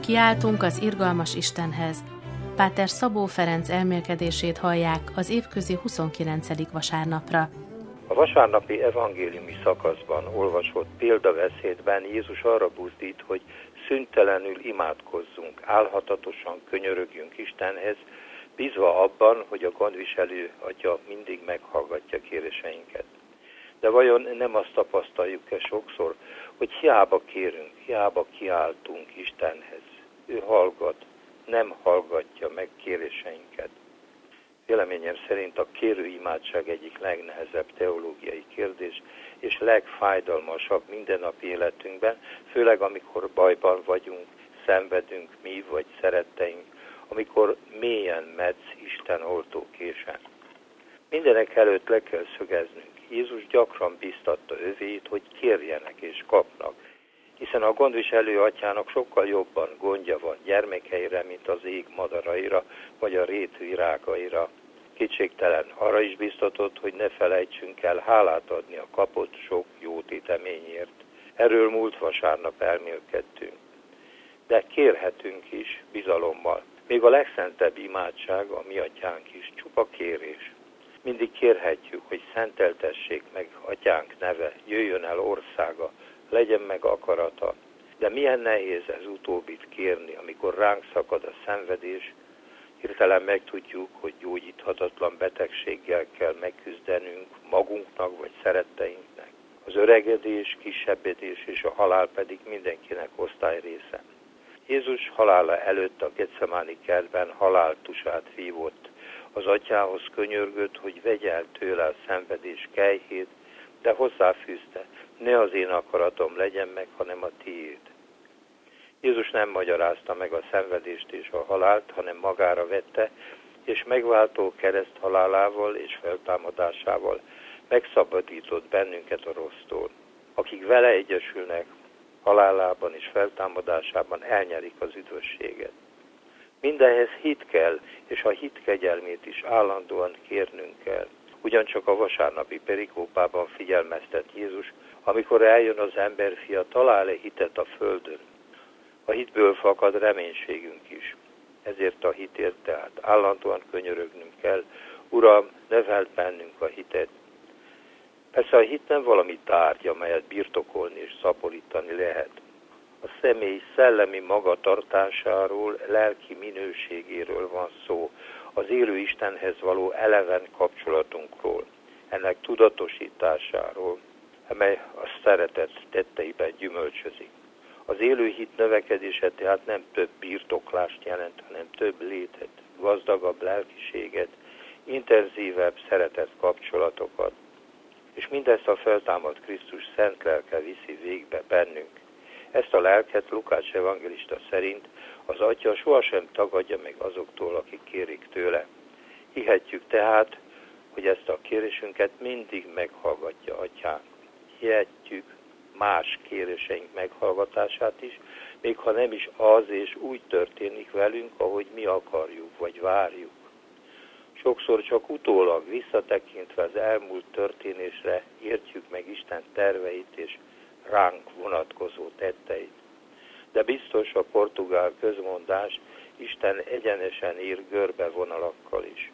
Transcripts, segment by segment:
Kiáltunk az irgalmas Istenhez. Páter Szabó Ferenc elmélkedését hallják az évközi 29. vasárnapra. A vasárnapi evangéliumi szakaszban olvasott példabeszédben Jézus arra buzdít, hogy szüntelenül imádkozzunk, álhatatosan könyörögjünk Istenhez, bízva abban, hogy a gondviselő Atya mindig meghallgatja kéréseinket. De vajon nem azt tapasztaljuk-e sokszor, hogy hiába kérünk, hiába kiáltunk Istenhez? Ő hallgat, nem hallgatja meg kéréseinket. Véleményem szerint a kérőimádság egyik legnehezebb teológiai kérdés, és legfájdalmasabb mindennapi életünkben, főleg amikor bajban vagyunk, szenvedünk mi vagy szeretteink, amikor mélyen metsz Isten oltókésen. Mindenek előtt le kell szögeznünk. Jézus gyakran biztatta övéit, hogy kérjenek és kapnak, hiszen a gondviselő Atyának sokkal jobban gondja van gyermekeire, mint az ég madaraira, vagy a rét virágaira. Kétségtelen arra is biztatott, hogy ne felejtsünk el hálát adni a kapott sok jó téteményért. Erről múlt vasárnap elmélkedtünk. De kérhetünk is bizalommal. Még a legszentebb imádság, a mi Atyánk is csupa kérés. Mindig kérhetjük, hogy szenteltessék meg Atyánk neve, jöjjön el országa, legyen meg akarata. De milyen nehéz ez utóbbit kérni, amikor ránk szakad a szenvedés, hirtelen megtudjuk, hogy gyógyíthatatlan betegséggel kell megküzdenünk magunknak vagy szeretteinknek. Az öregedés, kisebbedés és a halál pedig mindenkinek osztályrésze. Jézus halála előtt a Getsemáni kertben haláltusát vívott. Az Atyához könyörgött, hogy vegye el tőle a szenvedés kelyhét, de hozzáfűzte, ne az én akaratom legyen meg, hanem a tiéd. Jézus nem magyarázta meg a szenvedést és a halált, hanem magára vette, és megváltó kereszt halálával és feltámadásával megszabadított bennünket a rossztól. Akik vele egyesülnek, halálában és feltámadásában elnyerik az üdvösséget. Mindenhez hit kell, és a hit kegyelmét is állandóan kérnünk kell. Ugyancsak a vasárnapi perikópában figyelmeztet Jézus, amikor eljön az emberfia, talál-e hitet a földön. A hitből fakad reménységünk is. Ezért a hitért tehát állandóan könyörögnünk kell. Uram, neveld bennünk a hitet. Persze a hit nem valami tárgy, amelyet birtokolni és szaporítani lehet. A személy szellemi magatartásáról, lelki minőségéről van szó, az élő Istenhez való eleven kapcsolatunkról, ennek tudatosításáról, amely a szeretet tetteiben gyümölcsözik. Az élő hit növekedése tehát nem több birtoklást jelent, hanem több létet, gazdagabb lelkiséget, intenzívebb szeretet kapcsolatokat. És mindezt a feltámadt Krisztus szent lelke viszi végbe bennünk. Ezt a lelket Lukács evangélista szerint az Atya sohasem tagadja meg azoktól, akik kérik tőle. Hihetjük tehát, hogy ezt a kérésünket mindig meghallgatja Atyánk. Hihetjük más kéréseink meghallgatását is, még ha nem is az és úgy történik velünk, ahogy mi akarjuk vagy várjuk. Sokszor csak utólag visszatekintve az elmúlt történésre értjük meg Isten terveit és ránk vonatkozó tetteit. De biztos a portugál közmondás, Isten egyenesen ír görbevonalakkal is.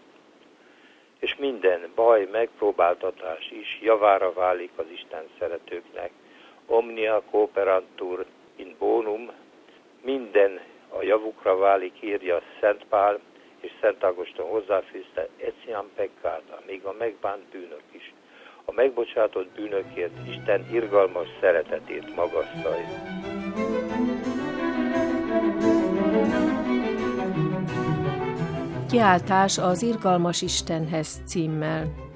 És minden baj, megpróbáltatás is javára válik az Isten szeretőknek. Omnia cooperantur in bonum, minden a javukra válik, írja Szent Pál, és Szent Ágoston hozzáfűzte, etiam peccata, még a megbánt bűnök is. A megbocsátott bűnökért Isten irgalmas szeretetét magasztalja. Kiáltás az irgalmas Istenhez címmel.